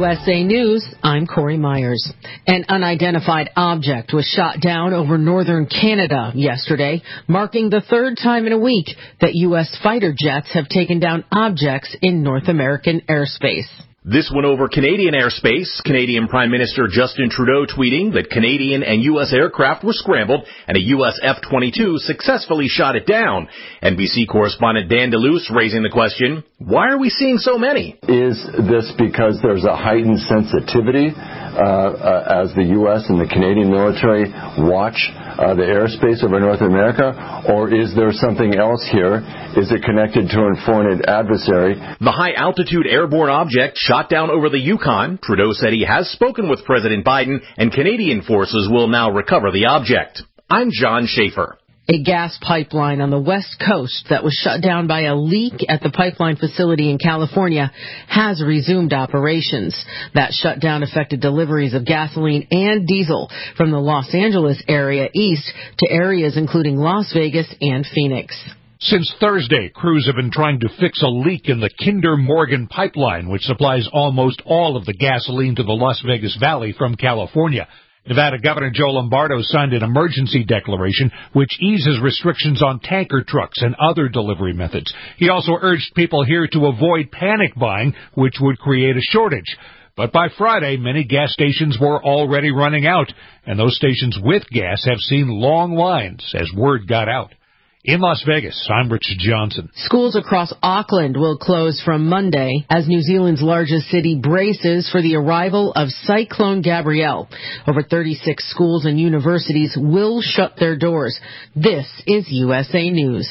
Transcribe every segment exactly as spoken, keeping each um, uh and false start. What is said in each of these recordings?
U S A News, I'm Corey Myers. An unidentified object was shot down over northern Canada yesterday, marking the third time in a week that U S fighter jets have taken down objects in North American airspace. This went over Canadian airspace. Canadian Prime Minister Justin Trudeau tweeting that Canadian and U S aircraft were scrambled and a U S F twenty-two successfully shot it down. N B C correspondent Dan DeLuce raising the question, why are we seeing so many? Is this because there's a heightened sensitivity uh, uh, as the U S and the Canadian military watch uh, the airspace over North America? Or is there something else here? Is it connected to a foreign adversary? The high-altitude airborne object shot down over the Yukon. Trudeau said he has spoken with President Biden, and Canadian forces will now recover the object. I'm John Schaefer. A gas pipeline on the west coast that was shut down by a leak at the pipeline facility in California has resumed operations. That shutdown affected deliveries of gasoline and diesel from the Los Angeles area east to areas including Las Vegas and Phoenix. Since Thursday, crews have been trying to fix a leak in the Kinder Morgan pipeline, which supplies almost all of the gasoline to the Las Vegas Valley from California. Nevada Governor Joe Lombardo signed an emergency declaration which eases restrictions on tanker trucks and other delivery methods. He also urged people here to avoid panic buying, which would create a shortage. But by Friday, many gas stations were already running out, and those stations with gas have seen long lines as word got out. In Las Vegas, I'm Richard Johnson. Schools across Auckland will close from Monday as New Zealand's largest city braces for the arrival of Cyclone Gabrielle. Over thirty-six schools and universities will shut their doors. This is U S A News.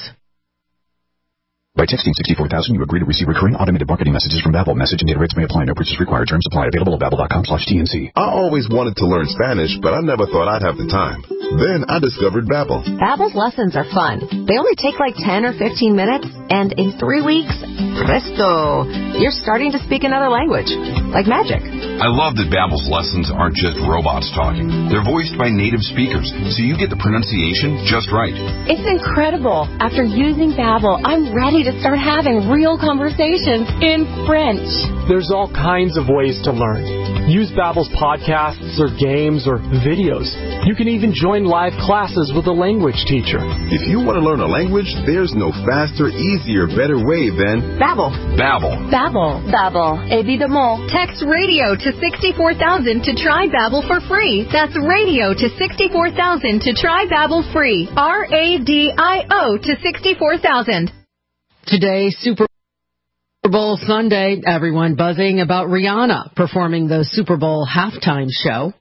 By texting sixty-four thousand, you agree to receive recurring automated marketing messages from Babbel. Message and data rates may apply. No purchase required. Terms apply. Available at babbel dot com slash T N C. I always wanted to learn Spanish, but I never thought I'd have the time. Then I discovered Babbel. Babbel's lessons are fun. They only take like ten or fifteen minutes, and in three weeks, presto, you're starting to speak another language, like magic. I love that Babbel's lessons aren't just robots talking. They're voiced by native speakers, so you get the pronunciation just right. It's incredible. After using Babbel, I'm ready to start having real conversations in French. There's all kinds of ways to learn. Use Babbel's podcasts or games or videos. You can even join live classes with a language teacher. If you want to learn a language, there's no faster, easier, better way than Babbel. Babbel. Babbel. Babbel. Évidemment. Text radio to sixty-four thousand to try Babbel for free. That's radio to sixty-four thousand to try Babbel free. R A D I O to sixty-four thousand. Today, Super Bowl Sunday, everyone buzzing about Rihanna performing the Super Bowl halftime show.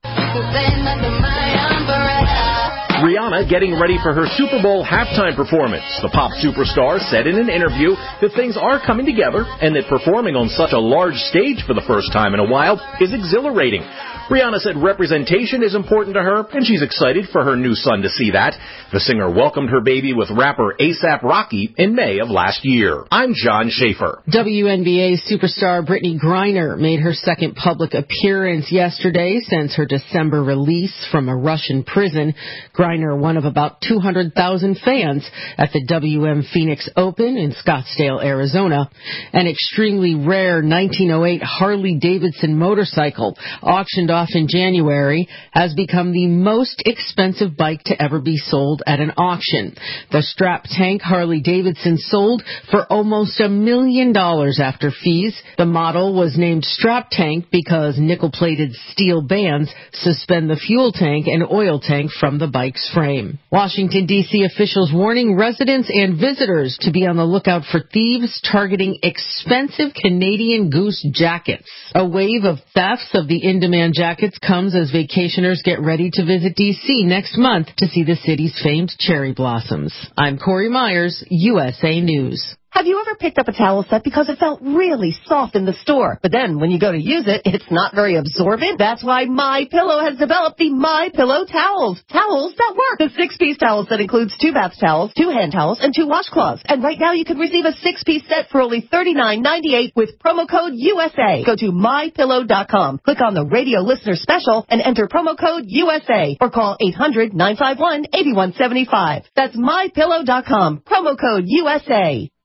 Rihanna getting ready for her Super Bowl halftime performance. The pop superstar said in an interview that things are coming together and that performing on such a large stage for the first time in a while is exhilarating. Rihanna said representation is important to her, and she's excited for her new son to see that. The singer welcomed her baby with rapper A$AP Rocky in May of last year. I'm John Schaefer. W N B A superstar Brittany Griner made her second public appearance yesterday since her December release from a Russian prison. Griner, one of about two hundred thousand fans at the W M Phoenix Open in Scottsdale, Arizona. An extremely rare nineteen oh eight Harley-Davidson motorcycle auctioned off in January has become the most expensive bike to ever be sold at an auction. The Strap Tank Harley-Davidson sold for almost a million dollars after fees. The model was named Strap Tank because nickel-plated steel bands suspend the fuel tank and oil tank from the bike's frame. Washington, D C officials warning residents and visitors to be on the lookout for thieves targeting expensive Canadian Goose jackets. A wave of thefts of the in-demand jackets comes as vacationers get ready to visit D C next month to see the city's famed cherry blossoms. I'm Corey Myers, U S A News. Have you ever picked up a towel set because it felt really soft in the store, but then when you go to use it, it's not very absorbent? That's why MyPillow has developed the MyPillow towels. Towels that work. The six-piece towel set includes two bath towels, two hand towels, and two washcloths. And right now you can receive a six-piece set for only thirty-nine ninety-eight with promo code U S A. Go to my pillow dot com, click on the radio listener special, and enter promo code U S A, or call eight hundred nine five one eight one seven five. That's my pillow dot com, promo code U S A.